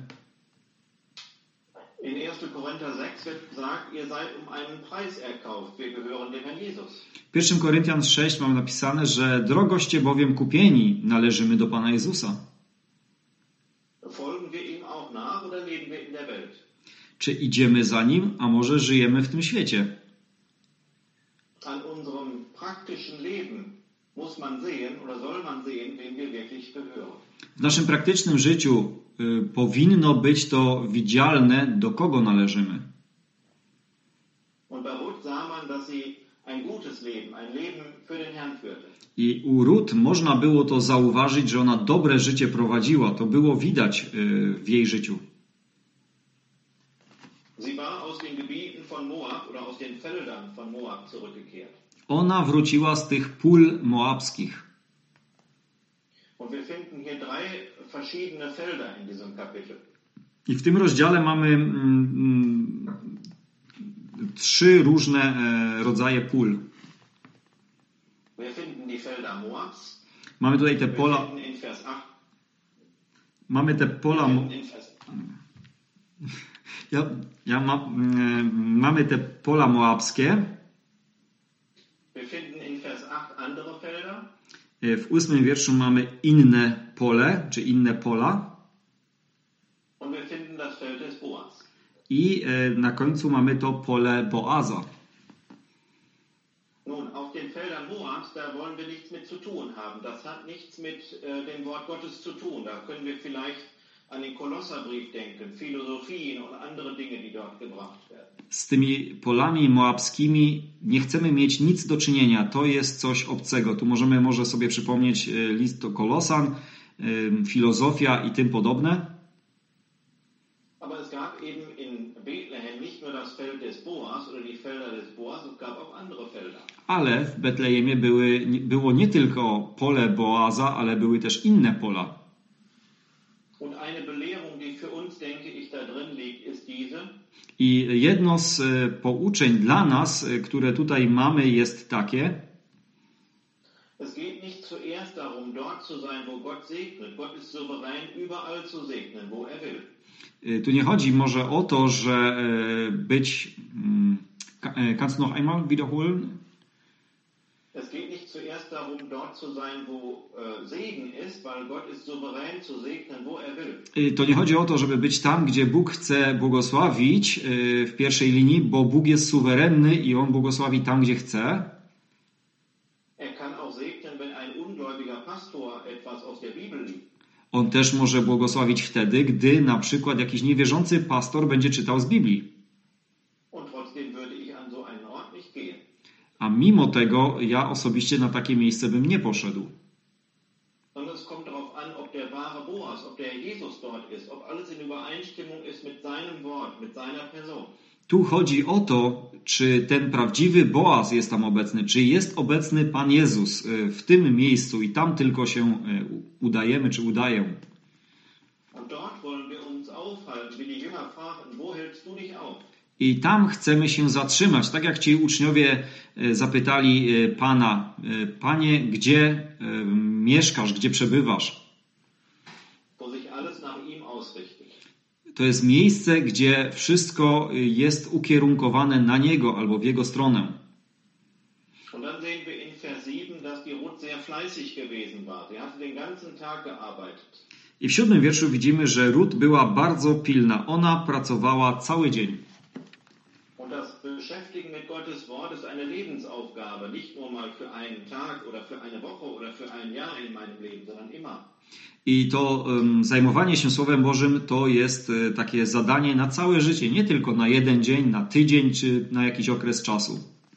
In erster Korinther sechs wird gesagt, ihr seid um einen Preis erkauft. Wir gehören dem Herrn Jesus. W pierwszym Koryntian sześć mam napisane, że drogoście bowiem kupieni, należymy do Pana Jezusa. Folgen wir ihm auch nach oder leben wir in der Welt? Czy idziemy za Nim, a może żyjemy w tym świecie? An unserem praktischen Leben muss man sehen oder soll man sehen, wem wir wirklich gehören. W naszym praktycznym życiu y, powinno być to widzialne, do kogo należymy. Und bei Ruth sah man, dass sie ein gutes Leben, ein Leben für den Herrn führte. I u Rut można było to zauważyć, że ona dobre życie prowadziła. To było widać y, w jej życiu. Sie war aus den Gebieten von Moab oder aus den Feldern von Moab zurückgekehrt. Ona wróciła z tych pól moabskich. Und wir finden hier drei verschiedene Felder in diesem Kapitel. I w tym rozdziale mamy mm, mm, trzy różne e, rodzaje pól. Wir finden die Felder Moabs. Mamy tutaj te Wir pola. finden in Vers acht. Mamy te pola. Wir Mo- finden in Vers acht. ja, ja ma, mm, mamy te pola moabskie. Wir finden in Vers acht andere Felder. E, W ósmym wierszu mamy inne pole, czy inne pola. Und wir finden das Feld des Boas. I e, na końcu mamy to pole Boaza. Nun, auf den Feldern Moabs, da wollen wir nichts mit zu tun haben. Das hat nichts mit äh, dem Wort Gottes zu tun. Da können wir vielleicht an den Kolosserbrief denken, Philosophien und andere Dinge, die dort gebracht werden. Z tymi polami moabskimi nie chcemy mieć nic do czynienia. To jest coś obcego. Tu możemy może sobie przypomnieć e, list do Kolosan, e, filozofia i tym podobne. Aber es gab eben in Bethlehem nicht nur das Feld des Boas oder die Felder des Boas, es gab auch andere Felder. Ale w Betlejemie były, było nie tylko pole Boaza, ale były też inne pola. Und eine Belehrung, die für uns, denke ich, da drin liegt, ist diese. I jedno z e, pouczeń dla nas, e, które tutaj mamy, jest takie. Es geht nicht zuerst darum, dort zu sein, wo Gott segnet. Gott ist souverän, überall zu segnen, wo er will. E, Tu nie chodzi może o to, że e, być... mm, ka- e, Kannst du noch einmal wiederholen? Es geht nicht zuerst darum, dort zu sein, wo äh, Segen ist, weil Gott ist souverän zu segnen, wo er will. To nie chodzi o to, żeby być tam, gdzie Bóg chce błogosławić yy, w pierwszej linii, bo Bóg jest suwerenny i On błogosławi tam, gdzie chce. Er kann auch segnen, wenn ein ungläubiger Pastor etwas aus der Bibel liest. On też może błogosławić wtedy, gdy na przykład jakiś niewierzący pastor będzie czytał z Biblii. Und trotzdem würde ich an so einen Ort nicht gehen. A mimo tego ja osobiście na takie miejsce bym nie poszedł. Sondern es kommt darauf an, ob der wahre Boas, ob der Jesus dort ist, ob alles in Übereinstimmung ist mit seinem Wort, mit seiner Person. Tu chodzi o to, czy ten prawdziwy Boaz jest tam obecny, czy jest obecny Pan Jezus w tym miejscu i tam tylko się udajemy, czy udają. I tam chcemy się zatrzymać, tak jak ci uczniowie zapytali Pana, Panie, gdzie mieszkasz, gdzie przebywasz? To jest miejsce, gdzie wszystko jest ukierunkowane na Niego albo w Jego stronę. I w siódmym wierszu widzimy, że Rut była bardzo pilna. Ona pracowała cały dzień. I to um, zajmowanie się Słowem Bożym to jest e, takie zadanie na całe życie, nie tylko na jeden dzień, na tydzień czy na jakiś okres czasu.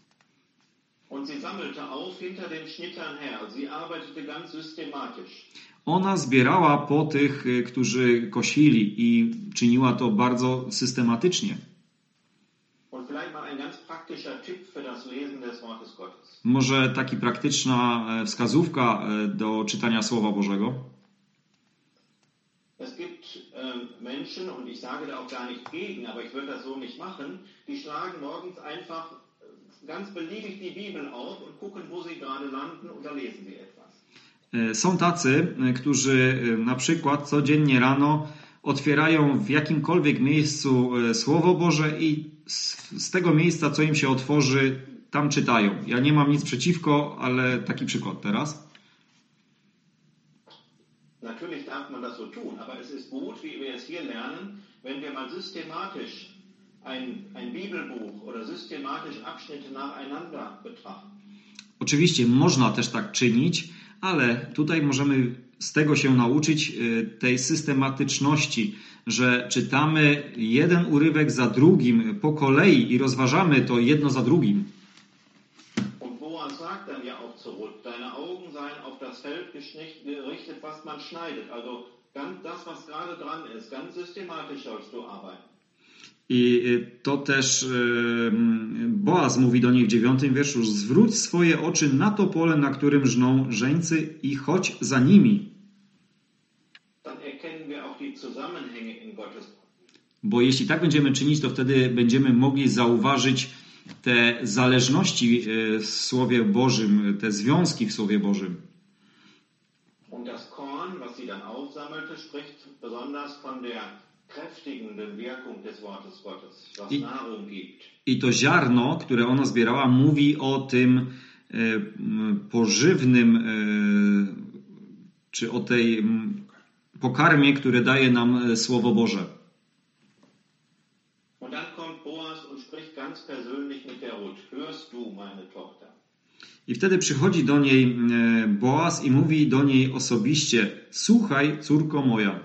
Ona zbierała po tych, którzy kosili i czyniła to bardzo systematycznie. Może taka praktyczna wskazówka do czytania Słowa Bożego. Es gibt äh, Menschen, und ich sage da auch gar nicht gegen, aber ich würde das so nicht machen, die schlagen morgens einfach ganz beliebig die Bibel auf und gucken, wo sie gerade landen, und da lesen sie etwas. Są tacy, którzy na przykład codziennie rano otwierają w jakimkolwiek miejscu Słowo Boże i z tego miejsca, co im się otworzy, tam czytają. Ja nie mam nic przeciwko, ale taki przykład teraz. Natürlich darf man das so tun, aber es ist gut, wie wir es hier lernen, wenn wir mal systematisch ein, ein Bibelbuch oder systematisch Abschnitte nacheinander betrachten. Oczywiście można też tak czynić, ale tutaj możemy z tego się nauczyć tej systematyczności, że czytamy jeden urywek za drugim po kolei i rozważamy to jedno za drugim. Und Boaz sagt dann ja auch zu Ruth, deine Augen seien auf das Feld gerichtet, was man schneidet. Also ganz das, was gerade dran ist, ganz systematisch sollst du arbeiten. I to też Boaz mówi do niej w dziewiątym wierszu: zwróć swoje oczy na to pole, na którym żną żeńcy, i chodź za nimi. Bo jeśli tak będziemy czynić, to wtedy będziemy mogli zauważyć te zależności w Słowie Bożym, te związki w Słowie Bożym. Und das Korn, was sie dann aufsammelte, spricht besonders von der kräftigenden Wirkung des Wortes Gottes, was I, Nahrung gibt. I to ziarno, które ona zbierała, mówi o tym e, pożywnym, e, czy o tej m, pokarmie, które daje nam Słowo Boże. Und dann kommt Boaz und spricht ganz persönlich mit der Ruth. Hörst du, meine Tochter? I wtedy przychodzi do niej e, Boaz i mówi do niej osobiście: słuchaj, córko moja.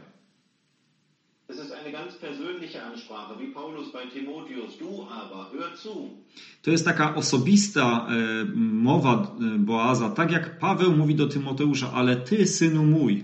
To jest taka osobista e, mowa Boaza, tak jak Paweł mówi do Tymoteusza: ale ty, synu mój.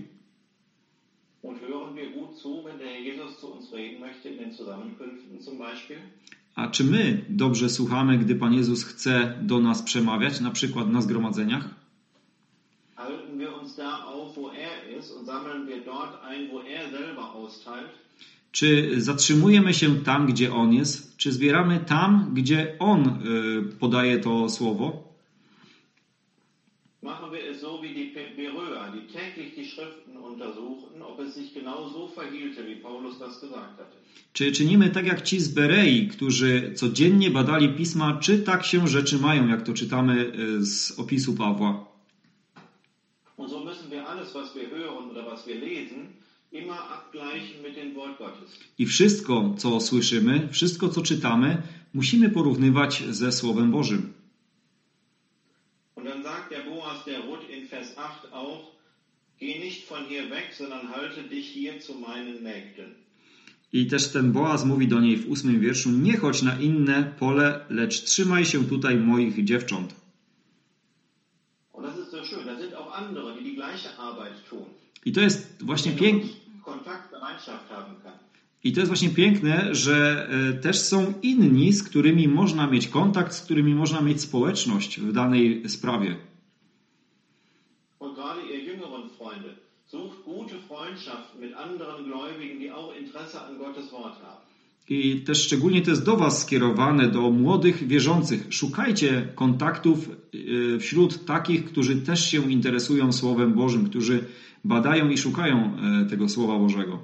A czy my dobrze słuchamy, gdy Pan Jezus chce do nas przemawiać, na przykład na zgromadzeniach? Halten wir uns da auf, wo er ist, und sammeln wir dort ein, wo er selber austeilt? Czy zatrzymujemy się tam, gdzie On jest? Czy zbieramy tam, gdzie On y, podaje to słowo? Machen wir es so wie die Beröer, die täglich die Schriften untersuchten, ob es sich genau so verhielte, wie Paulus das gesagt hatte. Czy czynimy tak jak ci z Berei, którzy codziennie badali Pisma, czy tak się rzeczy mają, jak to czytamy z opisu Pawła? Und so müssen wir alles, was wir hören oder was wir lesen, immer abgleichen mit dem Wort Gottes. I wszystko, co słyszymy, wszystko, co czytamy, musimy porównywać ze Słowem Bożym. Und dann sagt der Boaz der Ruth in Vers acht auch: Geh nicht von hier weg, sondern halte dich hier zu meinen Mägden. I też ten Boaz mówi do niej w ósmym wierszu: nie chodź na inne pole, lecz trzymaj się tutaj moich dziewcząt. Und das ist so schön. Da sind auch andere, die die gleiche Arbeit tun. I to jest właśnie piękne. I to jest właśnie piękne, że też są inni, z którymi można mieć kontakt, z którymi można mieć społeczność w danej sprawie. Und gerade ihr jüngeren Freunde, sucht gute Freundschaften mit anderen Gläubigen, die auch Interesse an Gottes Wort haben. I też szczególnie to jest do was skierowane, do młodych wierzących. Szukajcie kontaktów wśród takich, którzy też się interesują Słowem Bożym, którzy badają i szukają tego Słowa Bożego.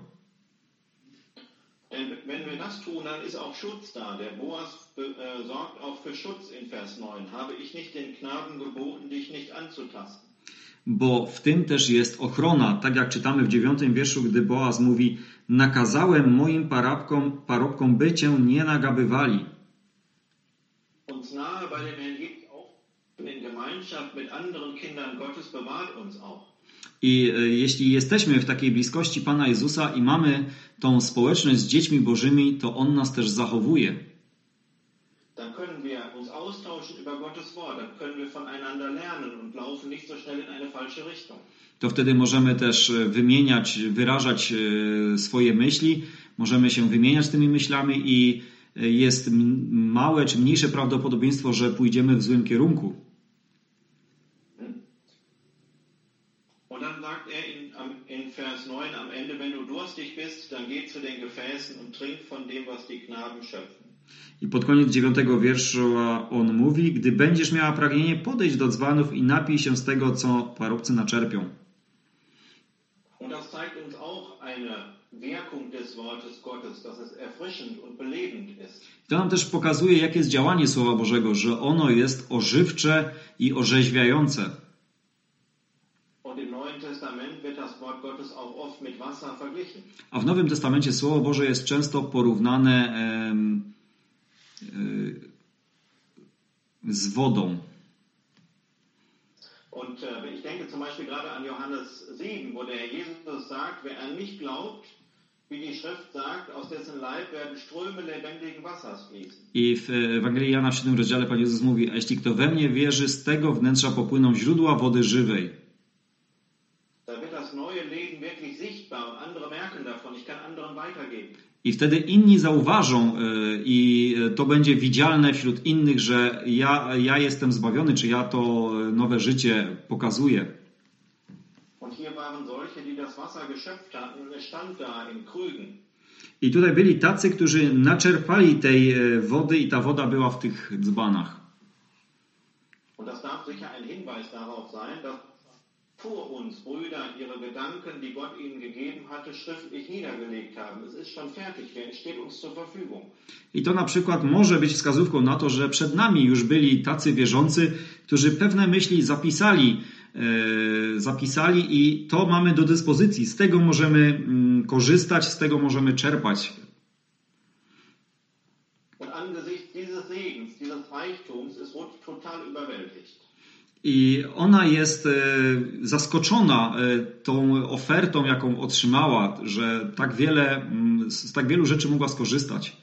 Wenn wir das tun, dann ist auch Schutz da. Der Boas sorgt auch für Schutz in Vers neun. Habe ich nicht den Knaben geboten, dich nicht anzutasten? Bo w tym też jest ochrona. Tak jak czytamy w dziewiątym wierszu, gdy Boaz mówi: nakazałem moim parobkom, parobkom by cię nie nagabywali. Uns nahe bei dem Herrn gibt auch in Gemeinschaft mit anderen Kindern Gottes bewahrt uns auch. I jeśli jesteśmy w takiej bliskości Pana Jezusa i mamy tą społeczność z dziećmi Bożymi, to On nas też zachowuje. Dann können wir uns austauschen über Gottes Wort, dann können wir voneinander lernen und laufen nicht so schnell in eine falsche Richtung. To wtedy możemy też wymieniać, wyrażać swoje myśli, możemy się wymieniać tymi myślami i jest małe czy mniejsze prawdopodobieństwo, że pójdziemy w złym kierunku. Und dann sagt er in, in Vers neun am Ende, wenn du durstig bist, dann geh zu den Gefäßen und trink von dem, was die Knaben schöpfen. I pod koniec dziewiątego wierszu on mówi: gdy będziesz miała pragnienie, podejdź do dzbanów i napij się z tego, co parobcy naczerpią. Und das zeigt uns auch eine Wirkung des Wortes Gottes, dass es erfrischend und belebend ist. To nam też pokazuje, jakie jest działanie Słowa Bożego, że ono jest ożywcze i orzeźwiające. Und im Neuen Testament wird das Wort Gottes auch oft mit Wasser verglichen. A w Nowym Testamencie Słowo Boże jest często porównane em, z wodą. Und äh, ich denke zum Beispiel gerade an Johannes sieben, wo der Herr Jesus sagt, wer an mich glaubt, wie die Schrift sagt, aus dessen Leib werden Ströme lebendigen Wassers fließen. I w Ewangelii Jana w siódmym rozdziale Pan Jezus mówi: a jeśli kto we mnie wierzy, z tego wnętrza popłyną źródła wody żywej. Da wird das neue Leben wirklich sichtbar und andere merken davon. Ich kann anderen weitergeben. I wtedy inni zauważą i to będzie widzialne wśród innych, że ja, ja jestem zbawiony, czy ja to nowe życie pokazuję. Und hier waren solche, die das Wasser geschöpft hatten, und es stand da in Krügen. I tutaj byli tacy, którzy naczerpali tej wody i ta woda była w tych dzbanach. Und das darf sicher ein Hinweis darauf sein, dass vor uns Brüder ihre Gedanken, die Gott ihnen gegeben hatte, schriftlich niedergelegt haben. Es ist schon fertig, es steht uns zur Verfügung. I to na przykład może być wskazówką na to, że przed nami już byli tacy wierzący, którzy pewne myśli zapisali, e, zapisali i to mamy do dyspozycji. Z tego możemy mm, korzystać, z tego możemy czerpać. Und angesichts dieses Segens, dieses Reichtums, ist Ruth total überwältigt. I ona jest zaskoczona tą ofertą, jaką otrzymała, że tak wiele, z tak wielu rzeczy mogła skorzystać.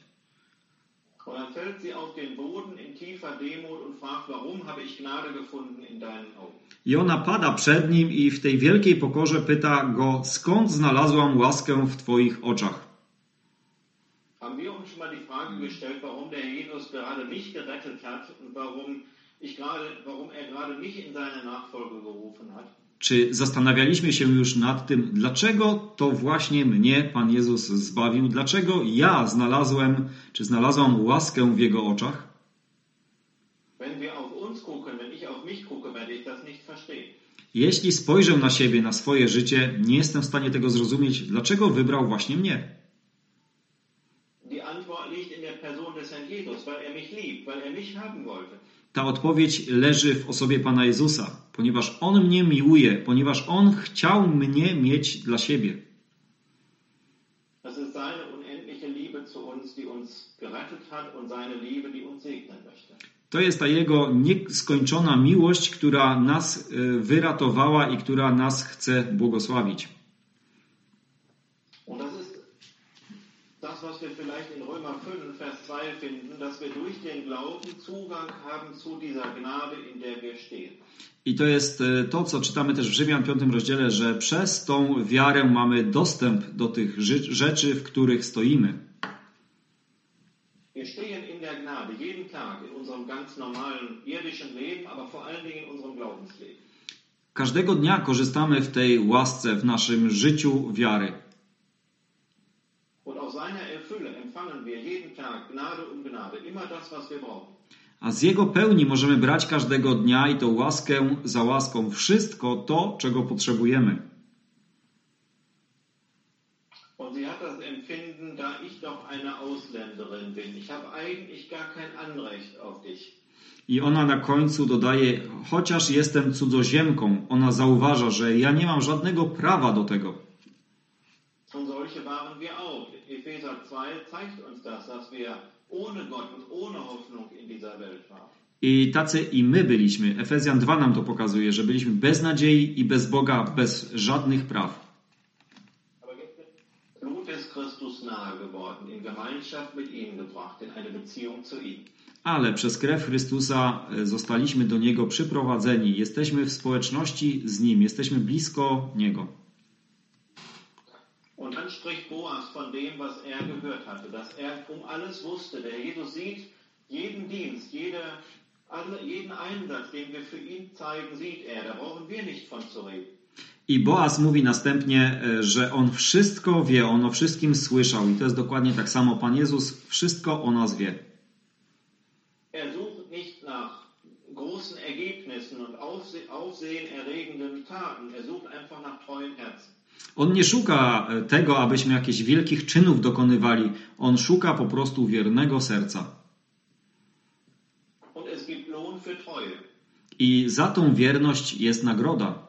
I ona pada przed nim i w tej wielkiej pokorze pyta go: skąd znalazłam łaskę w Twoich oczach? Haben wir uns schon mal die Frage gestellt, warum der Jesus gerade mich gerettet hat und warum Ich grade, warum er gerade mich in seine Nachfolge gerufen hat? Czy zastanawialiśmy się już nad tym, dlaczego to właśnie mnie Pan Jezus zbawił? Dlaczego ja znalazłem, czy znalazłam łaskę w Jego oczach? Wenn wir auf uns gucken, wenn ich auf mich gucke, werde ich das nicht verstehen. Jeśli spojrzę na siebie, na swoje życie, nie jestem w stanie tego zrozumieć, dlaczego wybrał właśnie mnie. Die Antwort liegt in der Person des Herrn Jesus, weil er mich liebt, weil er mich haben wollte. Ta odpowiedź leży w osobie Pana Jezusa, ponieważ On mnie miłuje, ponieważ On chciał mnie mieć dla siebie. Das ist seine unendliche Liebe zu uns, die uns gerettet hat und seine Liebe, die uns segnen möchte. To jest ta Jego nieskończona miłość, która nas wyratowała i która nas chce błogosławić. Und das ist das, das, was wir vielleicht in Römer fünf, Vers zwei finden, dass wir durch den Glauben Zugang haben zu dieser Gnade, in der wir stehen. I to jest to, co czytamy też w Rzymian piątym rozdziale, że przez tą wiarę mamy dostęp do tych rzeczy, w których stoimy. Wir stehen in der Gnade jeden Tag in unserem ganz normalen irdischen Leben, aber vor allen Dingen in unserem Glaubensleben. Każdego dnia korzystamy w tej łasce, w naszym życiu wiary. Und aus seiner Erfülle empfangen wir jeden Tag Gnade um Gnade, immer das, was wir brauchen. A z Jego pełni możemy brać każdego dnia i tą łaskę za łaską wszystko to, czego potrzebujemy. Und sie hat das Empfinden, da ich doch eine Ausländerin bin. Ich habe eigentlich gar kein Anrecht auf dich. I ona na końcu dodaje, chociaż jestem cudzoziemką, ona zauważa, że ja nie mam żadnego prawa do tego. Und solche waren wir auch. Epheser zwei zeigt uns das, dass wir ohne Gott und ohne Hoffnung in dieser Welt waren. I tacy i my byliśmy. Efezjan dwa nam to pokazuje, że byliśmy bez nadziei i bez Boga, bez żadnych praw. Aber jetzt Blut des Christus nahe geworden, in Gemeinschaft mit ihm gebracht, in eine Beziehung zu ihm. Ale przez krew Chrystusa zostaliśmy do Niego przyprowadzeni. Jesteśmy w społeczności z Nim. Jesteśmy blisko Niego. Und dann spricht Boas von dem, was er gehört hatte, dass er um alles wusste. Der Jesus sieht jeden Dienst, jede, alle, jeden Einsatz, den wir für ihn zeigen, sieht er. Da brauchen wir nicht von zu reden. I Boaz mówi następnie, że on wszystko wie, on o wszystkim słyszał. I to jest dokładnie tak samo. Pan Jezus wszystko o nas wie. Er sucht nicht nach großen Ergebnissen und aufsehenerregenden Taten. Er sucht einfach nach treuen Herzen. On nie szuka tego, abyśmy jakichś wielkich czynów dokonywali. On szuka po prostu wiernego serca. Und es gibt Lohn für Treue. I za tą wierność jest nagroda.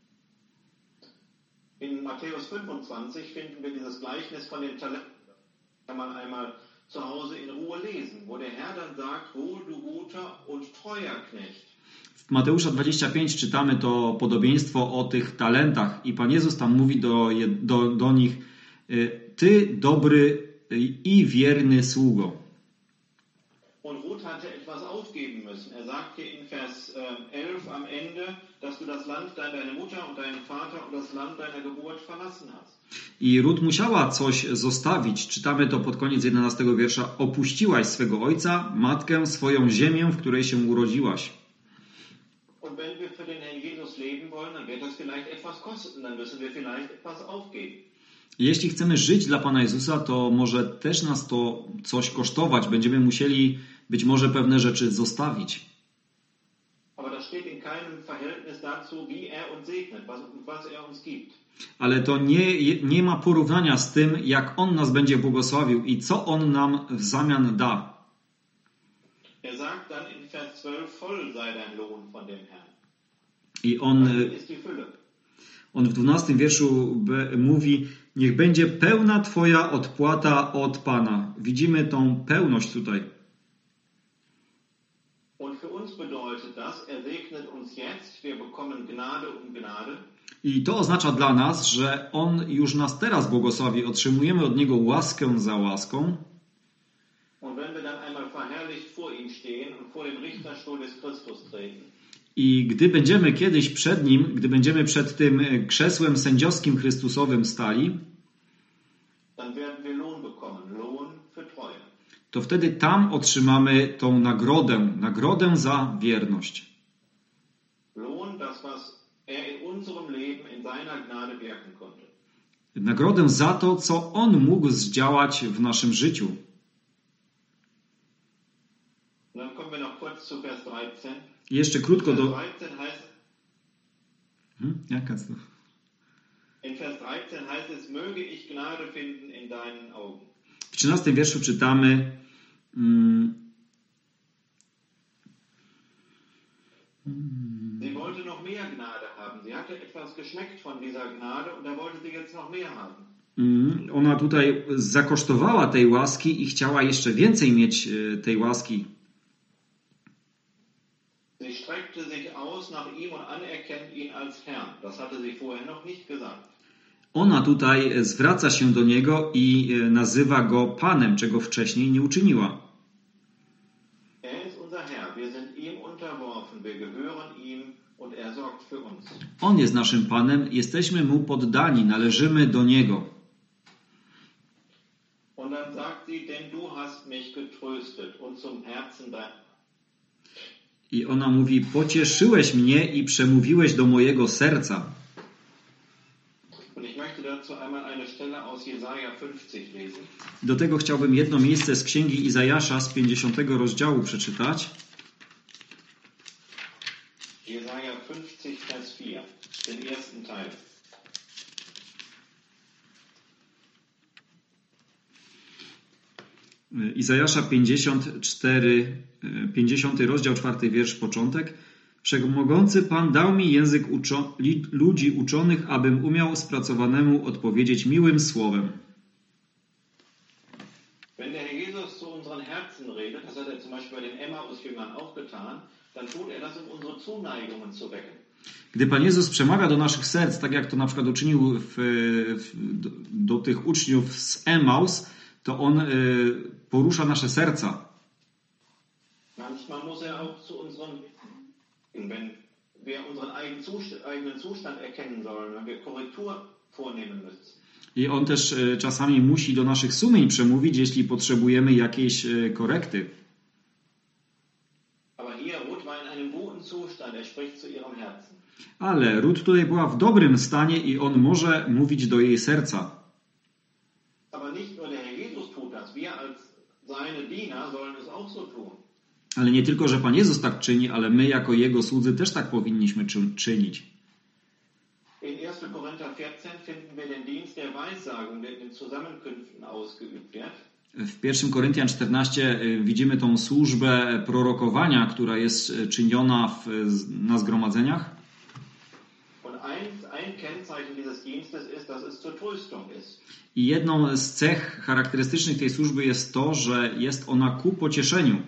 In Matthäus fünfundzwanzig finden wir dieses Gleichnis von den Talenten. Kann man einmal zu Hause in Ruhe lesen, wo der Herr dann sagt, wohl du guter und treuer Knecht. W Mateusza dwudziestym piątym czytamy to podobieństwo o tych talentach i Pan Jezus tam mówi do, do, do nich, ty dobry i wierny sługo. Und Ruth hatte etwas aufgeben müssen. Er sagt hier in Vers elf am Ende, dass du das Land deiner Mutter und deinen Vater und das Land deiner Geburt verlassen hast. I Rut musiała coś zostawić. Czytamy to pod koniec jedenastego wiersza. Opuściłaś swego ojca, matkę, swoją ziemię, w której się urodziłaś. Und wenn wir für den Herrn Jesus leben wollen, dann wird das vielleicht etwas kosten, dann müssen wir vielleicht etwas aufgeben. Jeśli chcemy żyć dla Pana Jezusa, to może też nas to coś kosztować. Będziemy musieli być może pewne rzeczy zostawić. Aber das steht in keinem Verhältnis dazu, wie er uns segnet, was, was er uns gibt. Ale to nie, nie ma porównania z tym, jak On nas będzie błogosławił i co On nam w zamian da. Er sagt dann in Vers zwölf, voll sei dein Lohn von dem Herrn. I On, Das ist die Fülle. on w dwunastym wierszu mówi, niech będzie pełna Twoja odpłata od Pana. Widzimy tą pełność tutaj. Und für uns bedeutet das, er segnet uns jetzt, wir bekommen Gnade um Gnade. I to oznacza dla nas, że On już nas teraz błogosławi. Otrzymujemy od Niego łaskę za łaską. Und wenn wir dann einmal verherrlicht vor ihm stehen und vor dem Richterstuhl des Christus treten, I gdy będziemy kiedyś przed Nim, gdy będziemy przed tym krzesłem sędziowskim Chrystusowym stali, dann werden wir Lohn bekommen, Lohn für Treue. to wtedy tam otrzymamy tą nagrodę, nagrodę za wierność. Lohn, das was er in unserem Leben, in seiner Gnade wirken konnte. Nagrodę za to, co On mógł zdziałać w naszym życiu. Und dann kommen wir noch kurz zu Vers dreizehn. I jeszcze krótko Vers do... dreizehn heißt, Hmm? Ja, kannst du. in Vers dreizehn heißt es, möge ich Gnade finden in deinen Augen. W trzynastym wierszu czytamy mm, Sie wollte noch mehr Gnade haben. Sie hatte etwas geschmeckt von dieser Gnade und da wollte sie jetzt noch mehr haben. mm, ona tutaj zakosztowała tej łaski i chciała jeszcze więcej mieć e, tej łaski. Sie streckte sich aus nach ihm und anerkennt ihn als Herrn. Das hatte sie vorher noch nicht gesagt. Ona tutaj zwraca się do niego i nazywa go Panem, czego wcześniej nie uczyniła. Er ist unser Herr, wir sind ihm unterworfen, wir gehören ihm und er sorgt für uns. On jest naszym Panem, jesteśmy mu poddani, należymy do niego. Und dann sagt sie, denn du hast mich getröstet und zum Herzen dein... I ona mówi, pocieszyłeś mnie i przemówiłeś do mojego serca. Und ich möchte dazu einmal eine Stelle aus Jesaja fünfzig lesen. Do tego chciałbym jedno miejsce z Księgi Izajasza z pięćdziesiątego rozdziału przeczytać. Jesaja fünfzig, Vers vier, den ersten Teil. Izajasza pięćdziesiąt cztery, pięćdziesiąty rozdział, czwarty wiersz, początek. Wszechmogący Pan dał mi język uczo- li- ludzi uczonych, abym umiał spracowanemu odpowiedzieć miłym słowem. Wenn der Herr Jesus zu unseren Herzen redet, das hat er zum Beispiel bei den Emmaus-Jüngern auch getan, dann tut er das, um unsere Zuneigungen zu wecken. Gdy Pan Jezus przemawia do naszych serc, tak jak to na przykład uczynił w, w, do, do tych uczniów z Emmaus, to On y, porusza nasze serca. Manchmal muss er auch zu unserem, wenn wir unseren eigenen Zustand erkennen sollen, wenn wir Korrektur vornehmen müssen. I On też y, czasami musi do naszych sumień przemówić, jeśli potrzebujemy jakiejś y, korekty. Aber hier, Ruth war in einem guten Zustand, er spricht zu ihrem Herzen. Ale Rut tutaj była w dobrym stanie i On może mówić do jej serca. Aber nicht nur der Herr Jesus tut das, wir als seine Diener sollen es auch so tun. Ale nie tylko, że Pan Jezus tak czyni, ale my jako Jego słudzy też tak powinniśmy czy- czynić. In erster Korinther vierzehn finden wir den Dienst der Weissagung, der in den Zusammenkünften ausgeübt wird. W pierwszym Koryntian czternaście widzimy tą służbę prorokowania, która jest czyniona w, na zgromadzeniach. Und ein, ein Kennzeichen dieses Dienstes ist, dass es zur Tröstung ist. I jedną z cech charakterystycznych tej służby jest to, że jest ona ku pocieszeniu.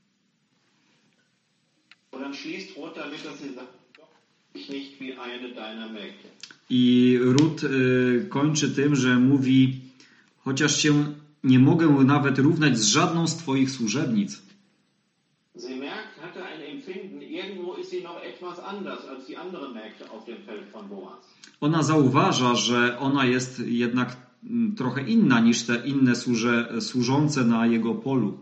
Und dann schließt Ruth damit, dass sie sagt, ich nicht wie eine deiner Mägde. I Rut y, kończy tym, że mówi, chociaż się nie mogę nawet równać z żadną z Twoich służebnic. Sie merkt, hatte ein Empfinden, irgendwo ist sie noch etwas anders als die anderen Mägde auf dem Feld von Boas. Ona zauważa, że ona jest jednak mm, trochę inna niż te inne służe, służące na jego polu.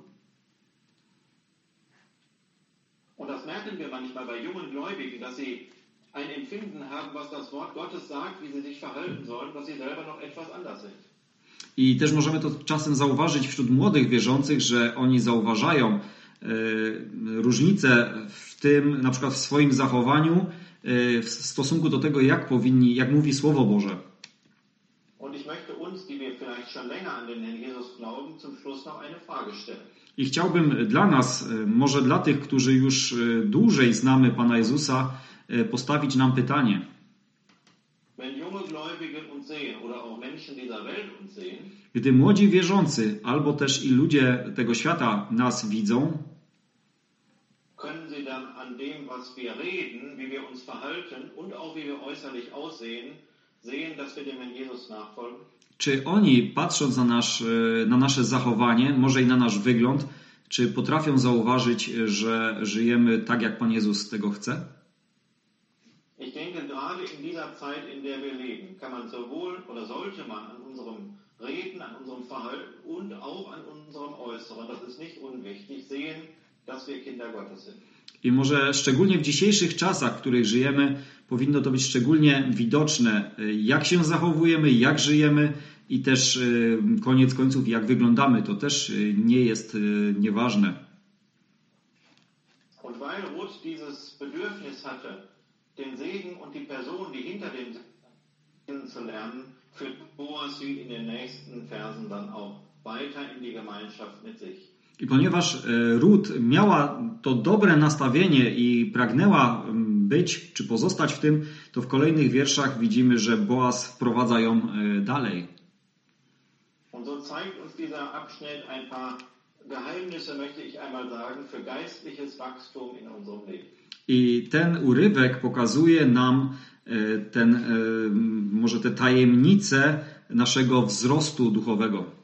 Und das merken wir manchmal bei jungen Gläubigen, dass sie ein Empfinden haben, was das Wort Gottes sagt, wie sie sich verhalten sollen, dass sie selber noch etwas anders sind. I też możemy to czasem zauważyć wśród młodych wierzących, że oni zauważają y, różnice w tym, na przykład w swoim zachowaniu y, w stosunku do tego, jak powinni, jak mówi Słowo Boże. Und ich möchte uns, die wir vielleicht schon länger an den Herrn Jesus glauben, zum Schluss noch eine Frage stellen. I chciałbym dla nas, y, może dla tych, którzy już y, dłużej znamy Pana Jezusa, y, postawić nam pytanie. Wenn junge Gläubige uns sehen oder auch Menschen dieser Welt uns sehen, Gdy młodzi wierzący albo też i ludzie tego świata nas widzą, können sie dann an dem, was wir reden, wie wir uns verhalten und auch wie wir äußerlich aussehen, sehen, dass wir dem Herrn Jesus nachfolgen? czy oni, patrząc na, nasz, na nasze zachowanie, może i na nasz wygląd, czy potrafią zauważyć, że żyjemy tak, jak Pan Jezus tego chce? Ich denke, gerade in dieser Zeit, in der wir leben, kann man sowohl oder sollte man an unserem Reden, an unserem Verhalten und auch an unserem Äußeren, das ist nicht unwichtig, sehen, dass wir Kinder Gottes sind. I może szczególnie w dzisiejszych czasach, w których żyjemy, powinno to być szczególnie widoczne, jak się zachowujemy, jak żyjemy i też koniec końców, jak wyglądamy. To też nie jest nieważne. Und weil Ruth dieses Bedürfnis hatte, den Segen und die Person, die hinter dem Segen kennenzulernen, führt Boas sie in den nächsten Versen dann auch weiter in die Gemeinschaft mit sich. I ponieważ Rut miała to dobre nastawienie i pragnęła być czy pozostać w tym, to w kolejnych wierszach widzimy, że Boaz wprowadza ją dalej. Und so zeigt uns dieser Abschnitt ein paar Geheimnisse, möchte ich einmal sagen, für geistliches Wachstum in unserem Leben. I ten urywek pokazuje nam ten, może te tajemnice naszego wzrostu duchowego.